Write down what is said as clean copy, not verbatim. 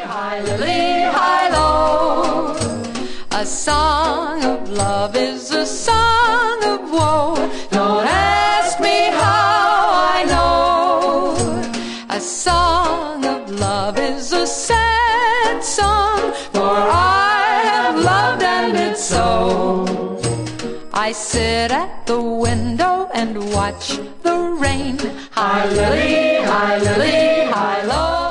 high lily, high low. A song of love is a song of woe. Don't ask me how I know. A song of love is a sad song, for I have loved and it's so. I sit at the window and watch the rain. High lily, high low.